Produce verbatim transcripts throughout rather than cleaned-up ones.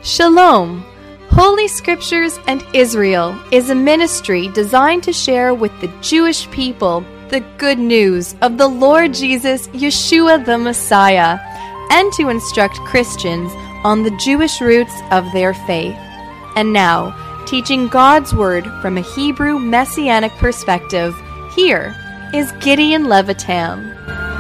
Shalom! Holy Scriptures and Israel is a ministry designed to share with the Jewish people the good news of the Lord Jesus, Yeshua the Messiah, and to instruct Christians on the Jewish roots of their faith. And now, teaching God's Word from a Hebrew Messianic perspective, here is Gideon Levitam.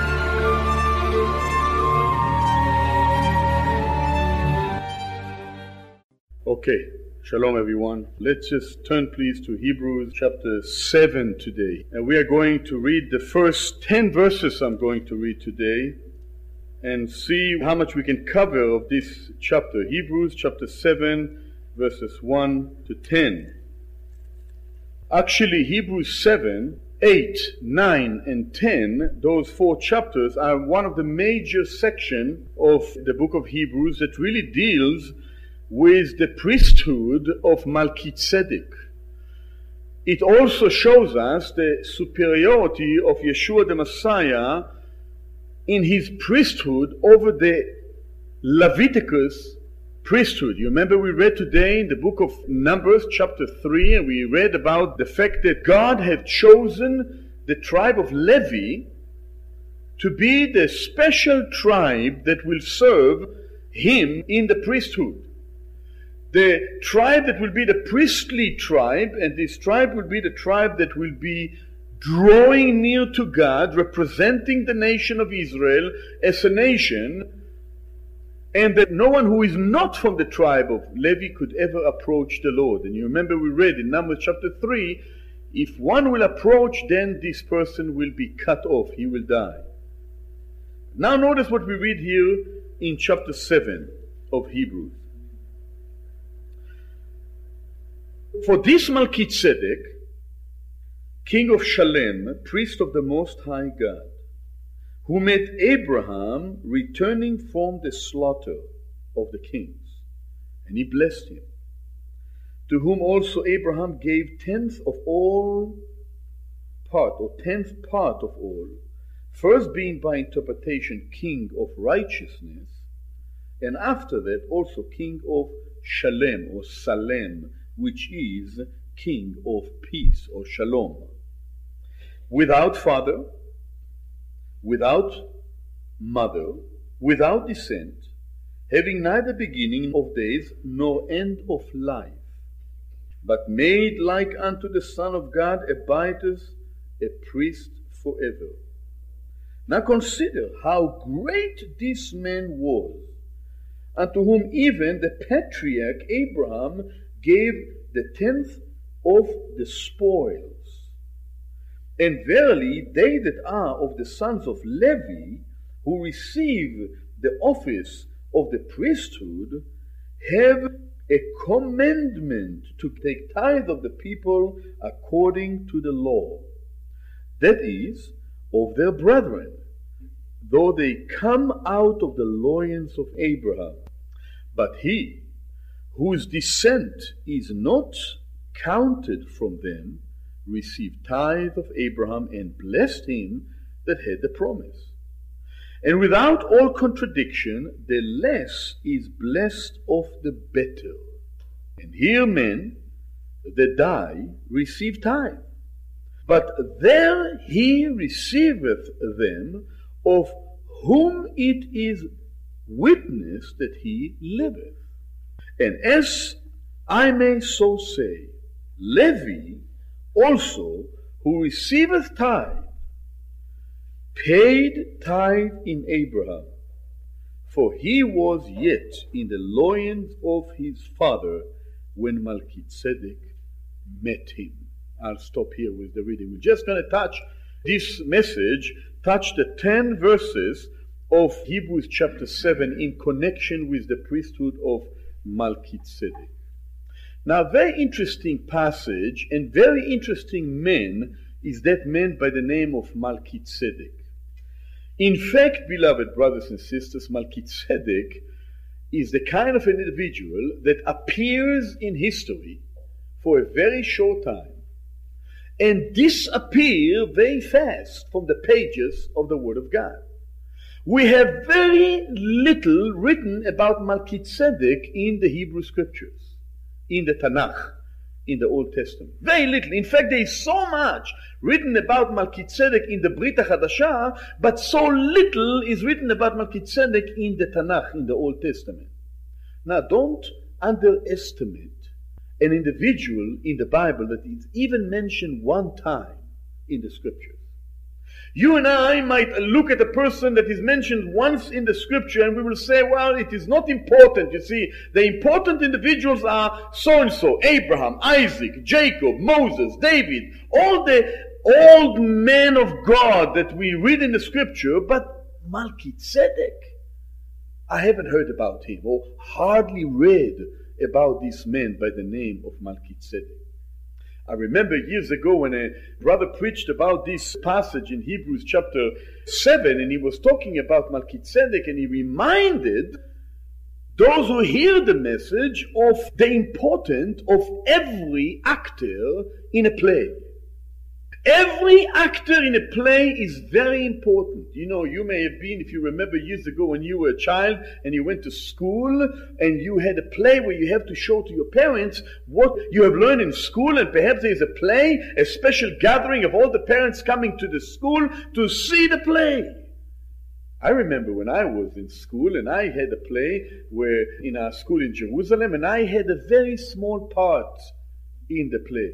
Okay, shalom everyone. Let's just turn please to Hebrews chapter seven today. And we are going to read the first ten verses I'm going to read today and see how much we can cover of this chapter. Hebrews chapter seven verses one to ten. Actually, Hebrews seven, eight, nine, and ten, those four chapters are one of the major sections of the book of Hebrews that really deals with the priesthood of Melchizedek. It also shows us the superiority of Yeshua the Messiah in his priesthood over the Leviticus priesthood. You remember we read today in the book of Numbers chapter three, and we read about the fact that God had chosen the tribe of Levi to be the special tribe that will serve him in the priesthood. The tribe that will be the priestly tribe, and this tribe will be the tribe that will be drawing near to God, representing the nation of Israel as a nation, and that no one who is not from the tribe of Levi could ever approach the Lord. And you remember we read in Numbers chapter three, if one will approach, then this person will be cut off, he will die. Now notice what we read here in chapter seven of Hebrews. For this Melchizedek, king of Shalem, priest of the Most High God, who met Abraham returning from the slaughter of the kings, and he blessed him, to whom also Abraham gave tenth of all part, or tenth part of all, first being by interpretation king of righteousness, and after that also king of Shalem, or Salem, which is king of peace, or shalom, without father, without mother, without descent, having neither beginning of days nor end of life, but made like unto the Son of God, abideth a priest forever. Now consider how great this man was, unto whom even the patriarch Abraham gave the tenth of the spoils. And verily, they that are of the sons of Levi, who receive the office of the priesthood, have a commandment to take tithe of the people according to the law, that is, of their brethren, though they come out of the loins of Abraham. But he, whose descent is not counted from them, received tithe of Abraham, and blessed him that had the promise. And without all contradiction, the less is blessed of the better. And here men that die receive tithe, but there he receiveth them of whom it is witness that he liveth. And as I may so say, Levi also, who receiveth tithe, paid tithe in Abraham, for he was yet in the loins of his father when Melchizedek met him. I'll stop here with the reading. We're just going to touch this message, touch the ten verses of Hebrews chapter seven in connection with the priesthood of Melchizedek. Now, a very interesting passage and very interesting man is that man by the name of Melchizedek. In fact, beloved brothers and sisters, Melchizedek is the kind of an individual that appears in history for a very short time and disappear very fast from the pages of the Word of God. We have very little written about Melchizedek in the Hebrew Scriptures, in the Tanakh, in the Old Testament. Very little. In fact, there is so much written about Melchizedek in the Brit HaChadashah, but so little is written about Melchizedek in the Tanakh, in the Old Testament. Now, don't underestimate an individual in the Bible that is even mentioned one time in the Scriptures. You and I might look at a person that is mentioned once in the Scripture and we will say, well, it is not important. You see, the important individuals are so-and-so, Abraham, Isaac, Jacob, Moses, David, all the old men of God that we read in the Scripture, but Melchizedek, I haven't heard about him or hardly read about this man by the name of Melchizedek. I remember years ago when a brother preached about this passage in Hebrews chapter seven, and he was talking about Melchizedek, and he reminded those who hear the message of the importance of every actor in a play. Every actor in a play is very important. You know, you may have been, if you remember years ago when you were a child and you went to school and you had a play where you have to show to your parents what you have learned in school, and perhaps there is a play, a special gathering of all the parents coming to the school to see the play. I remember when I was in school and I had a play where in our school in Jerusalem, and I had a very small part in the play.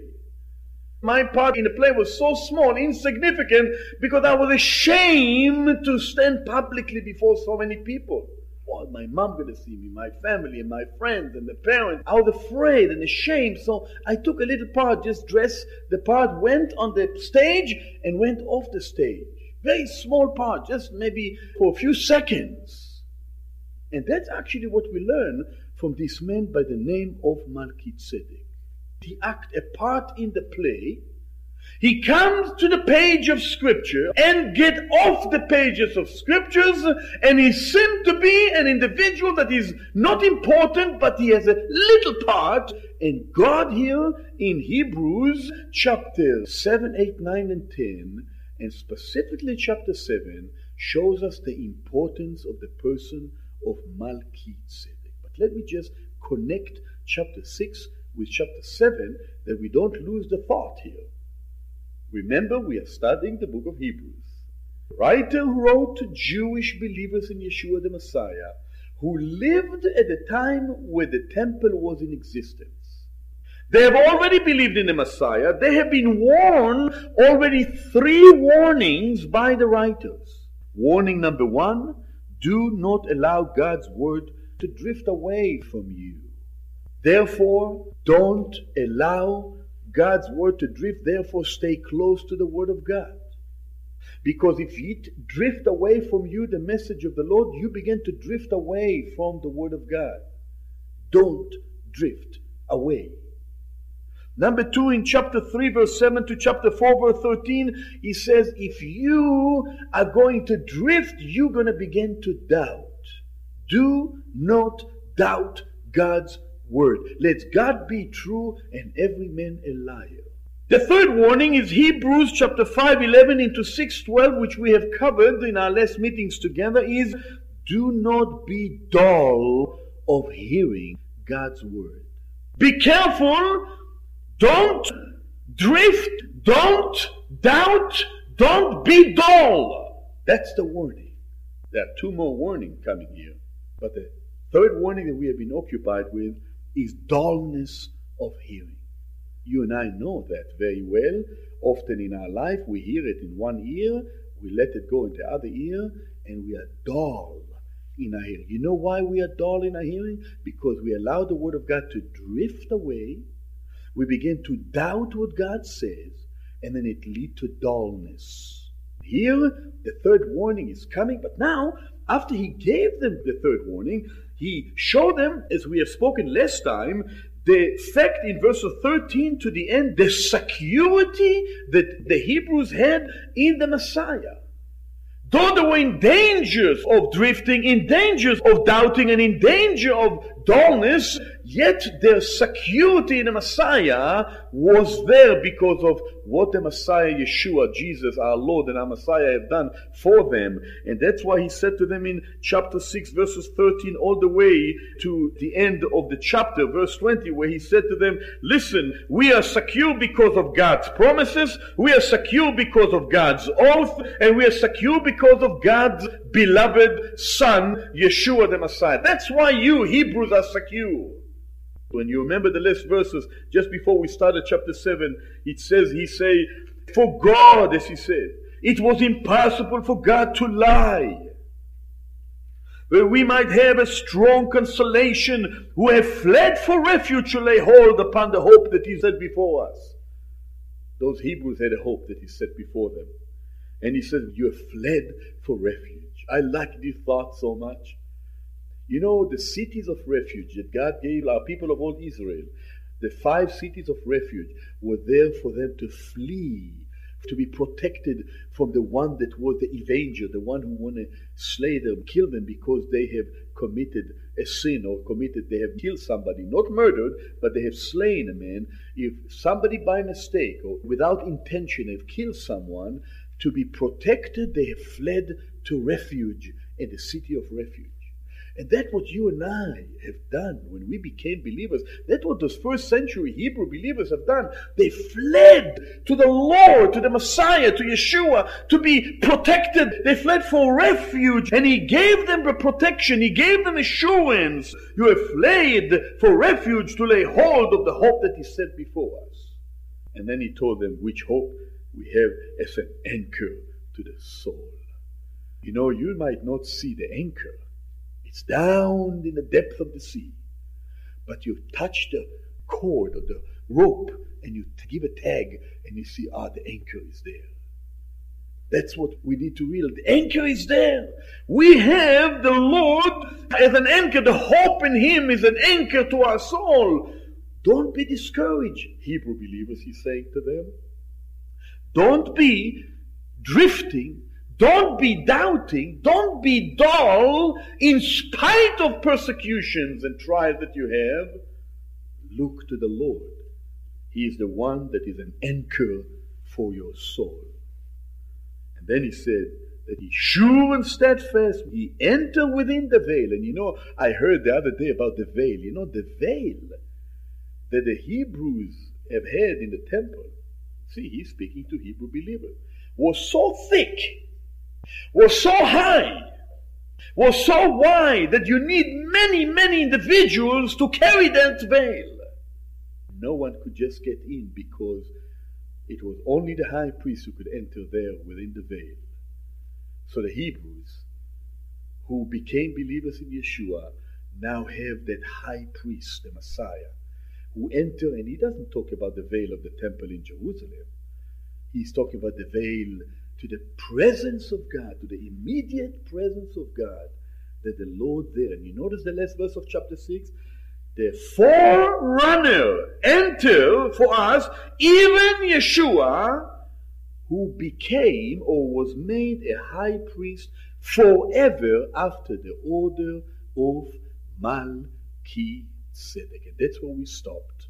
My part in the play was so small, insignificant, because I was ashamed to stand publicly before so many people. Oh, my mom going to see me, my family and my friends and the parents. I was afraid and ashamed, so I took a little part, just dressed the part, went on the stage and went off the stage. Very small part, just maybe for a few seconds. And that's actually what we learn from this man by the name of Melchizedek. He acts a part in the play. He comes to the page of Scripture and get off the pages of Scriptures, and he seems to be an individual that is not important, but he has a little part. And God here in Hebrews chapter seven, eight, nine, and ten, and specifically chapter seven, shows us the importance of the person of Melchizedek. But let me just connect chapter six with chapter seven, that we don't lose the thought here. Remember, we are studying the book of Hebrews. The writer who wrote to Jewish believers in Yeshua the Messiah, who lived at the time where the temple was in existence. They have already believed in the Messiah. They have been warned already three warnings by the writers. Warning number one, do not allow God's word to drift away from you. Therefore, don't allow God's word to drift. Therefore, stay close to the word of God. Because if it drift away from you, the message of the Lord, you begin to drift away from the word of God. Don't drift away. Number two, in chapter three, verse seven to chapter four, verse thirteen, he says, if you are going to drift, you're going to begin to doubt. Do not doubt God's word. Let God be true and every man a liar. The third warning is Hebrews chapter five, eleven into six, twelve, which we have covered in our last meetings together, is do not be dull of hearing God's word. Be careful. Don't drift. Don't doubt. Don't be dull. That's the warning. There are two more warnings coming here. But the third warning that we have been occupied with is dullness of hearing. You and I know that very well. Often in our life we hear it in one ear, we let it go in the other ear, and we are dull in our hearing. You know why we are dull in our hearing? Because we allow the word of God to drift away. We begin to doubt what God says, and then it leads to dullness. Here, the third warning is coming, but now, after he gave them the third warning, he showed them, as we have spoken last time, the fact in verse thirteen to the end, the security that the Hebrews had in the Messiah. Though they were in dangers of drifting, in dangers of doubting, and in danger of dullness, yet their security in the Messiah was there because of what the Messiah, Yeshua, Jesus, our Lord and our Messiah have done for them. And that's why he said to them in chapter six, verses thirteen, all the way to the end of the chapter, verse twenty, where he said to them, listen, we are secure because of God's promises, we are secure because of God's oath, and we are secure because of God's beloved Son, Yeshua the Messiah. That's why you Hebrews are secure. When you remember the last verses, just before we started chapter seven, it says, he say, for God, as he said, it was impossible for God to lie. Where we might have a strong consolation, who have fled for refuge to lay hold upon the hope that he set before us. Those Hebrews had a hope that he set before them. And he said, you have fled for refuge. I like this thought so much. You know, the cities of refuge that God gave our people of old Israel, the five cities of refuge, were there for them to flee, to be protected from the one that was the avenger, the one who wanted to slay them, kill them because they have committed a sin or committed, they have killed somebody, not murdered, but they have slain a man. If somebody by mistake or without intention have killed someone, to be protected, they have fled to refuge in the city of refuge. And that's what you and I have done when we became believers. That's what those first century Hebrew believers have done. They fled to the Lord, to the Messiah, to Yeshua, to be protected. They fled for refuge, and he gave them the protection. He gave them assurance. You have fled for refuge to lay hold of the hope that he set before us. And then he told them which hope we have as an anchor to the soul. You know, you might not see the anchor. It's down in the depth of the sea. But you touch the cord or the rope and you give a tag and you see, ah, the anchor is there. That's what we need to realize. The anchor is there. We have the Lord as an anchor. The hope in him is an anchor to our soul. Don't be discouraged, Hebrew believers, he's saying to them. Don't be drifting. Don't be doubting. Don't be dull in spite of persecutions and trials that you have. Look to the Lord. He is the one that is an anchor for your soul. And then he said that he sure and steadfast, he enter within the veil. And you know, I heard the other day about the veil. You know, the veil that the Hebrews have had in the temple, see, he's speaking to Hebrew believers, was so thick, was so high, was so wide that you need many, many individuals to carry that veil. No one could just get in because it was only the high priest who could enter there within the veil. So the Hebrews, who became believers in Yeshua, now have that high priest, the Messiah, who enter, and he doesn't talk about the veil of the temple in Jerusalem. He's talking about the veil to the presence of God, to the immediate presence of God, that the Lord there. And you notice the last verse of chapter six? The forerunner enter for us, even Yeshua, who became or was made a high priest forever after the order of Melchizedek. And that's where we stopped.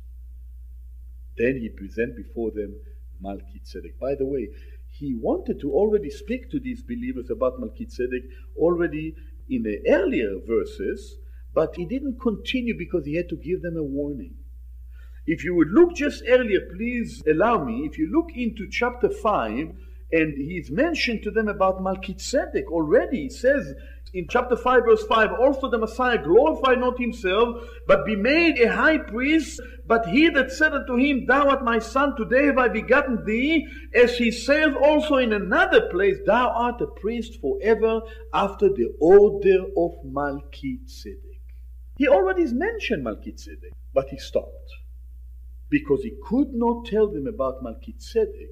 Then he presented before them Melchizedek. By the way, he wanted to already speak to these believers about Melchizedek already in the earlier verses, but he didn't continue because he had to give them a warning. If you would look just earlier, please allow me, if you look into chapter five, and he's mentioned to them about Melchizedek already. He says in chapter five, verse five, also the Messiah glorified not himself, but be made a high priest. But he that said unto him, Thou art my son, today have I begotten thee, as he saith also in another place, Thou art a priest forever after the order of Melchizedek. He already mentioned Melchizedek, but he stopped. Because he could not tell them about Melchizedek,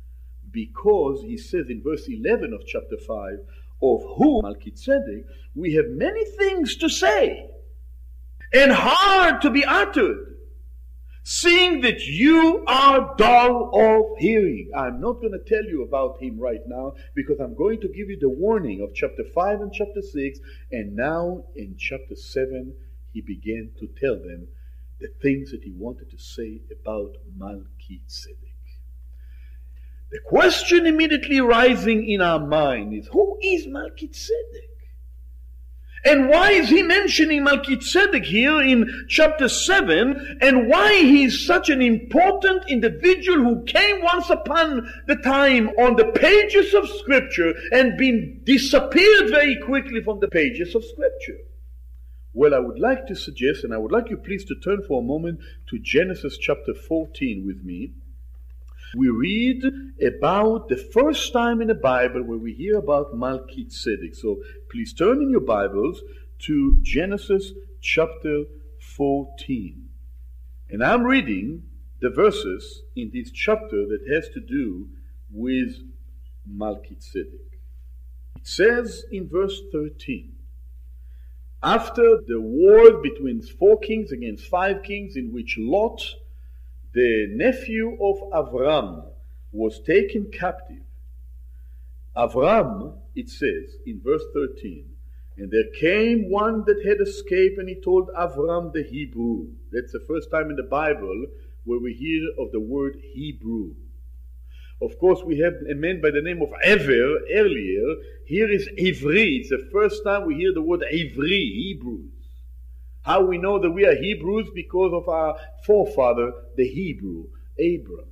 because he says in verse eleven of chapter five, of whom, Melchizedek, we have many things to say, and hard to be uttered, seeing that you are dull of hearing. I'm not going to tell you about him right now, because I'm going to give you the warning of chapter five and chapter six, and now in chapter seven, he began to tell them the things that he wanted to say about Melchizedek. The question immediately rising in our mind is, who is Melchizedek? And why is he mentioning Melchizedek here in chapter seven? And why he is such an important individual who came once upon the time on the pages of Scripture and been disappeared very quickly from the pages of Scripture? Well, I would like to suggest, and I would like you please to turn for a moment to Genesis chapter fourteen with me. We read about the first time in the Bible where we hear about Melchizedek. So please turn in your Bibles to Genesis chapter fourteen. And I'm reading the verses in this chapter that has to do with Melchizedek. It says in verse thirteen, after the war between four kings against five kings, in which Lot, the nephew of Avram, was taken captive. Avram, it says in verse thirteen, and there came one that had escaped, and he told Avram the Hebrew. That's the first time in the Bible where we hear of the word Hebrew. Of course, we have a man by the name of Ever earlier. Here is Ivri. It's the first time we hear the word Ivri, Hebrews. How we know that we are Hebrews? Because of our forefather, the Hebrew, Abram.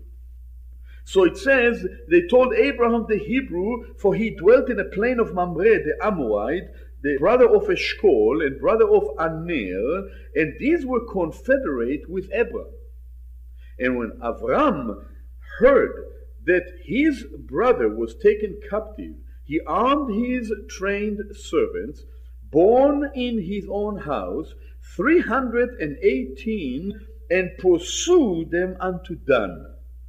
So it says, they told Abraham the Hebrew, for he dwelt in the plain of Mamre, the Amorite, the brother of Eshcol and brother of Aner, and these were confederate with Abram. And when Avram heard that his brother was taken captive, he armed his trained servants, born in his own house, three hundred and eighteen, and pursued them unto Dan.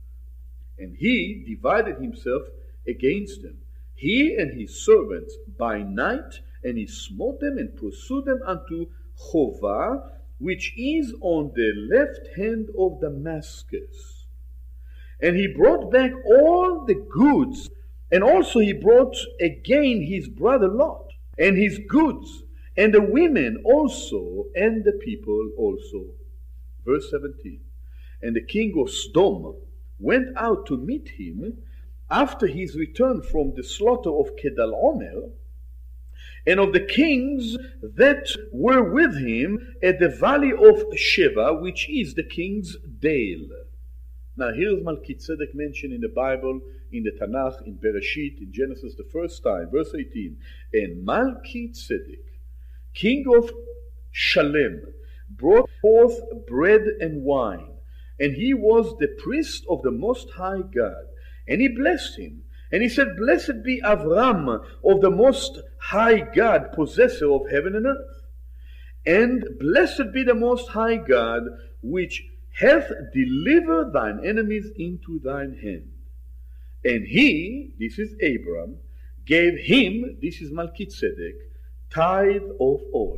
And he divided himself against them, he and his servants, by night, and he smote them and pursued them unto Chovah, which is on the left hand of Damascus. And he brought back all the goods, and also he brought again his brother Lot, and his goods, and the women also, and the people also. Verse seventeen. And the king of Sodom went out to meet him after his return from the slaughter of Kedalomer, and of the kings that were with him at the valley of Sheva, which is the king's dale. Now here's Melchizedek mentioned in the Bible, in the Tanakh, in Bereshit, in Genesis the first time, verse eighteen. And Melchizedek, king of Shalem, brought forth bread and wine, and he was the priest of the Most High God. And he blessed him, and he said, Blessed be Avram of the Most High God, possessor of heaven and earth. And blessed be the Most High God, which hath delivered thine enemies into thine hand. And he, this is Abram, gave him, this is Melchizedek, tithe of all.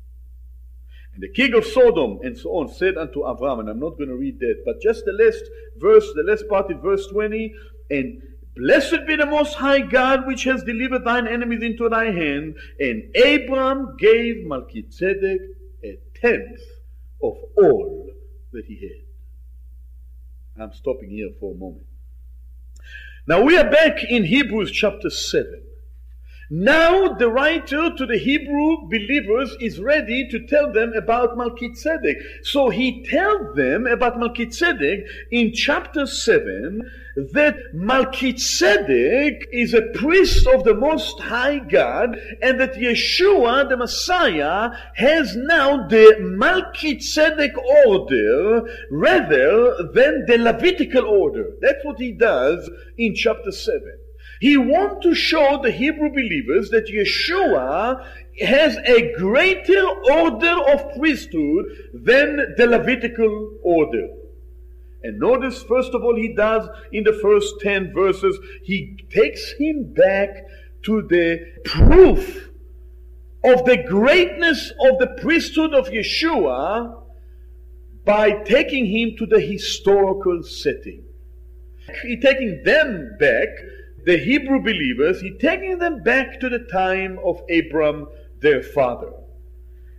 And the king of Sodom, and so on, said unto Avram, and I'm not going to read that, but just the last verse, the last part in verse twenty, and blessed be the Most High God, which has delivered thine enemies into thy hand. And Abram gave Melchizedek a tenth of all that he had. I'm stopping here for a moment. Now we are back in Hebrews chapter seven. Now the writer to the Hebrew believers is ready to tell them about Melchizedek. So he tells them about Melchizedek in chapter seven, that Melchizedek is a priest of the Most High God, and that Yeshua, the Messiah, has now the Melchizedek order rather than the Levitical order. That's what he does in chapter seven. He wants to show the Hebrew believers that Yeshua has a greater order of priesthood than the Levitical order. And notice, first of all, he does in the first ten verses, he takes him back to the proof of the greatness of the priesthood of Yeshua by taking him to the historical setting. He's taking them back, the Hebrew believers, he's taking them back to the time of Abram, their father.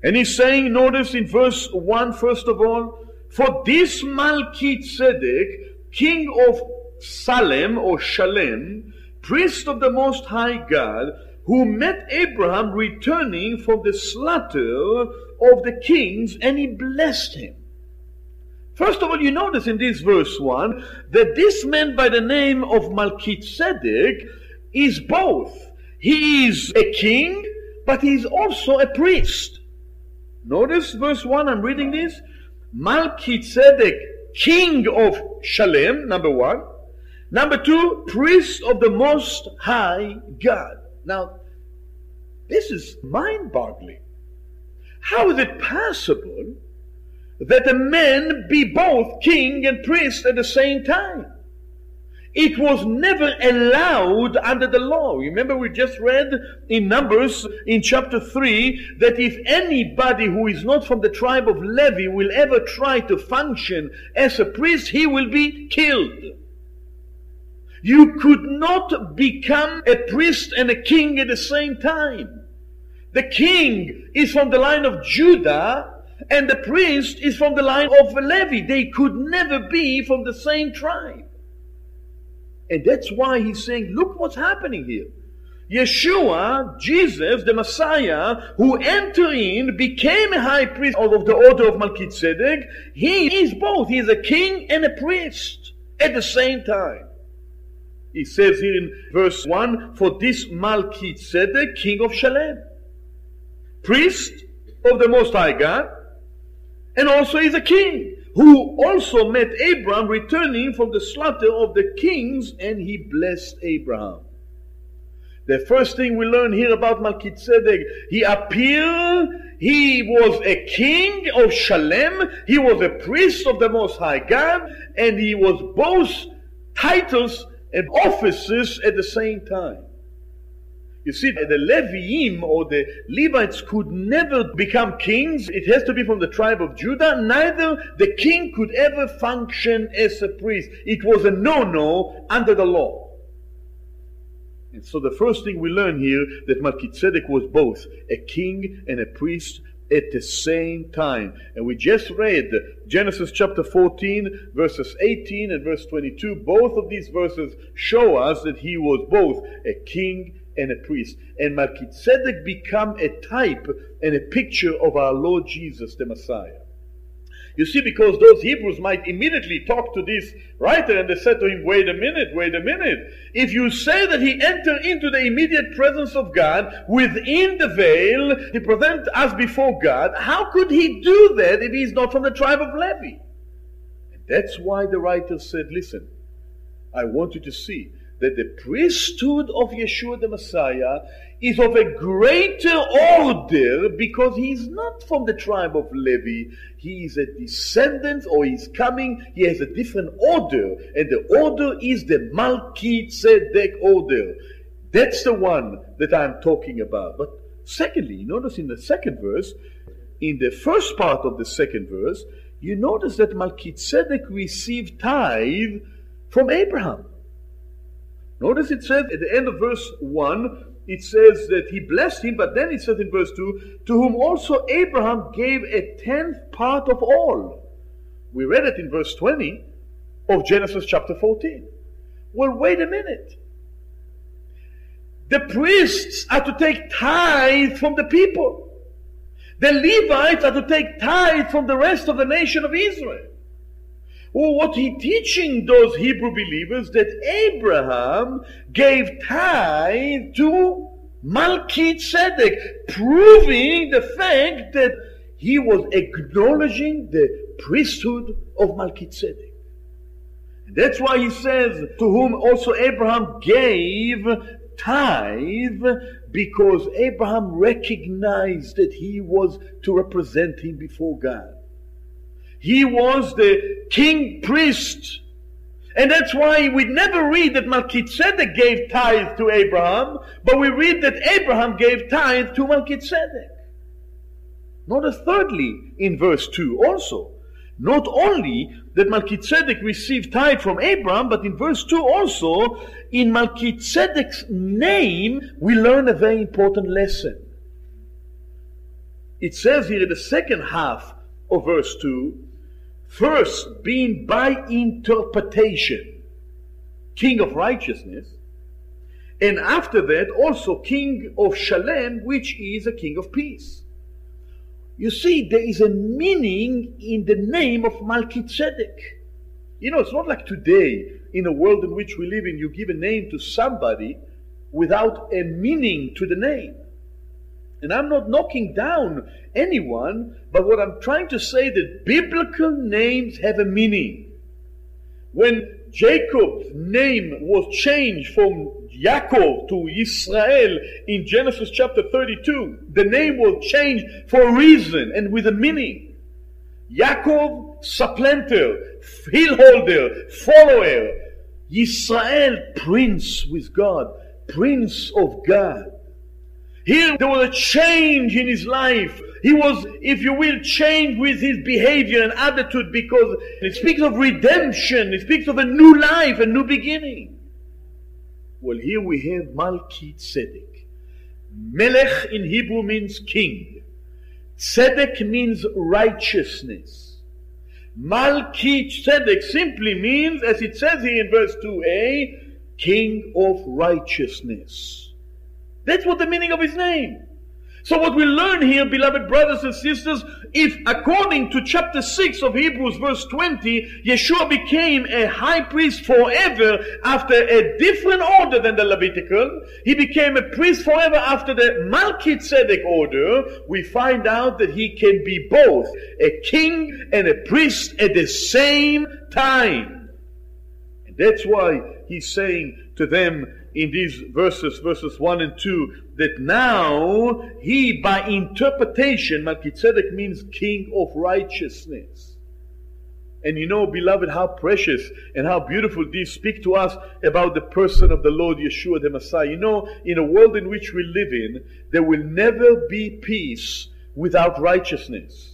And he's saying, notice in verse one, first of all, for this Melchizedek, king of Salem or Shalem, priest of the Most High God, who met Abraham returning from the slaughter of the kings, and he blessed him. First of all, you notice in this verse one that this man by the name of Melchizedek is both. He is a king, but he is also a priest. Notice verse one, I'm reading this. Melchizedek, king of Shalem, number one. Number two, priest of the Most High God. Now, this is mind-boggling. How is it possible that a man be both king and priest at the same time? It was never allowed under the law. Remember, we just read in Numbers in chapter three that if anybody who is not from the tribe of Levi will ever try to function as a priest, he will be killed. You could not become a priest and a king at the same time. The king is from the line of Judah, and the priest is from the line of Levi. They could never be from the same tribe. And that's why he's saying, look what's happening here. Yeshua, Jesus, the Messiah, who entered in, became a high priest of the order of Melchizedek. He is both. He is a king and a priest at the same time. He says here in verse one, for this Melchizedek, king of Shalem, priest of the Most High God, and also is a king, who also met Abraham returning from the slaughter of the kings, and he blessed Abraham. The first thing we learn here about Melchizedek, he appeared, he was a king of Shalem, he was a priest of the Most High God, and he was both titles and offices at the same time. You see, the Leviim or the Levites could never become kings. It has to be from the tribe of Judah. Neither the king could ever function as a priest. It was a no-no under the law. And so the first thing we learn here, that Melchizedek was both a king and a priest at the same time. And we just read Genesis chapter fourteen, verses eighteen and verse twenty-two. Both of these verses show us that he was both a king and a priest. And Melchizedek become a type and a picture of our Lord Jesus, the Messiah. You see, because those Hebrews might immediately talk to this writer, and they said to him, wait a minute, wait a minute. If you say that he entered into the immediate presence of God within the veil, he presents us before God, how could he do that if he's not from the tribe of Levi? And that's why the writer said, listen, I want you to see that the priesthood of Yeshua the Messiah is of a greater order because he is not from the tribe of Levi. He is a descendant, or he's coming, he has a different order, and the order is the Melchizedek order. That's the one that I'm talking about. But secondly, notice in the second verse, in the first part of the second verse, you notice that Melchizedek received tithe from Abraham. Notice it says at the end of verse one, it says that he blessed him, but then it says in verse two, to whom also Abraham gave a tenth part of all. We read it in verse twenty of Genesis chapter fourteen. Well, wait a minute. The priests are to take tithe from the people. The Levites are to take tithe from the rest of the nation of Israel. Well, what he teaching those Hebrew believers that Abraham gave tithe to Melchizedek, proving the fact that he was acknowledging the priesthood of Melchizedek. And that's why he says, to whom also Abraham gave tithe, because Abraham recognized that he was to represent him before God. He was the king priest. And that's why we never read that Melchizedek gave tithe to Abraham, but we read that Abraham gave tithe to Melchizedek. Notice thirdly in verse two also, not only that Melchizedek received tithe from Abraham, but in verse two also, in Melchizedek's name, we learn a very important lesson. it says here in the second half of verse two, first being by interpretation king of righteousness, and after that also king of Shalem, which is a king of peace. You see, there is a meaning in the name of Melchizedek. You know, it's not like today, in a world in which we live in, you give a name to somebody without a meaning to the name. And I'm not knocking down anyone, but what I'm trying to say that biblical names have a meaning. When Jacob's name was changed from Yaakov to Israel in Genesis chapter thirty-two, the name was changed for a reason and with a meaning. Yaakov, supplanter, hillholder, follower. Israel, prince with God, prince of God. Here there was a change in his life. He was, if you will, changed with his behavior and attitude, because it speaks of redemption. It speaks of a new life, a new beginning. Well, here we have Melchizedek. Melech in Hebrew means king. Tzedek means righteousness. Melchizedek simply means, as it says here in verse two a, king of righteousness. That's what the meaning of his name. So what we learn here, beloved brothers and sisters, if according to chapter six of Hebrews verse twenty, Yeshua became a high priest forever after a different order than the Levitical, he became a priest forever after the Melchizedek order, we find out that he can be both a king and a priest at the same time. And that's why he's saying to them in these verses, verses one and two, that now he, by interpretation, Melchizedek means king of righteousness. And you know, beloved, how precious and how beautiful these speak to us about the person of the Lord Yeshua the Messiah. You know, in a world in which we live in, there will never be peace without righteousness.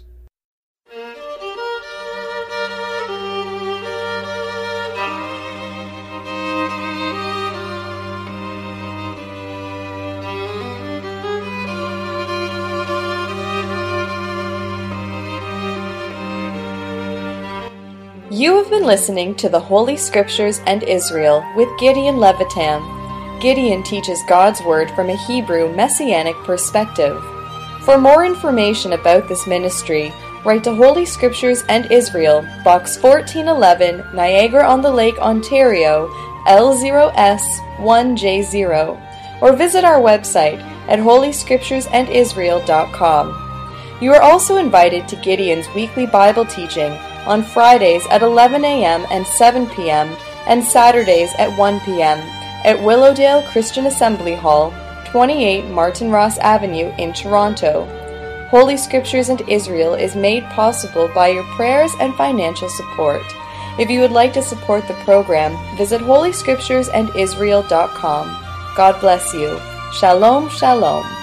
You have been listening to the Holy Scriptures and Israel with Gideon Levitam. Gideon teaches God's Word from a Hebrew Messianic perspective. For more information about this ministry, write to Holy Scriptures and Israel, Box fourteen eleven, Niagara-on-the-Lake, Ontario, L zero S one J zero, or visit our website at holy scriptures and israel dot com. You are also invited to Gideon's weekly Bible teaching on Fridays at eleven a.m. and seven p.m. and Saturdays at one p.m. at Willowdale Christian Assembly Hall, twenty-eight Martin Ross Avenue in Toronto. Holy Scriptures and Israel is made possible by your prayers and financial support. If you would like to support the program, visit holy scriptures and israel dot com. God bless you. Shalom, shalom.